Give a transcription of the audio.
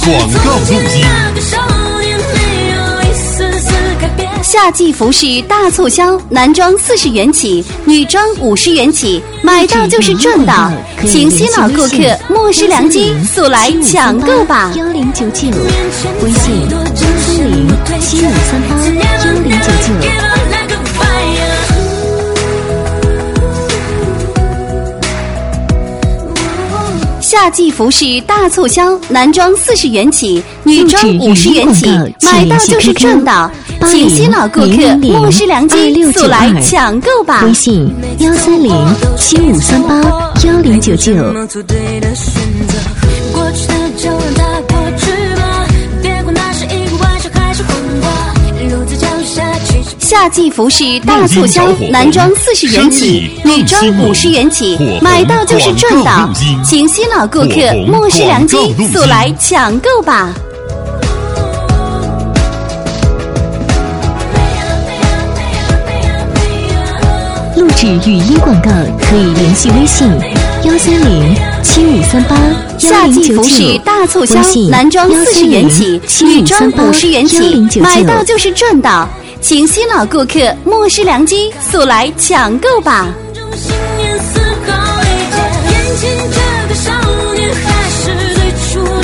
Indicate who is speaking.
Speaker 1: 广告录音。
Speaker 2: 夏季服饰大促销，男装40元起，女装50元起，买到就是赚到，请新老顾客莫失良机，速来抢购吧！1099，微信13075381099。夏季服饰大促销，男装40元起，女装50元起，买到就是赚到，请新老顾客莫失良机，速来抢购吧！
Speaker 3: 微信13075381099。
Speaker 2: 夏季服饰大促销，男装40元起，女装50元起，买到就是赚到，请新老顾客莫失良机，速来抢购吧！
Speaker 3: 录制语音广告可以联系微信13075381099。
Speaker 2: 夏季服饰大促销，男装40元起，女装50元起，买到就是赚到，请新老顾客莫失良机，速来抢购吧！
Speaker 4: 眼前这个少年还是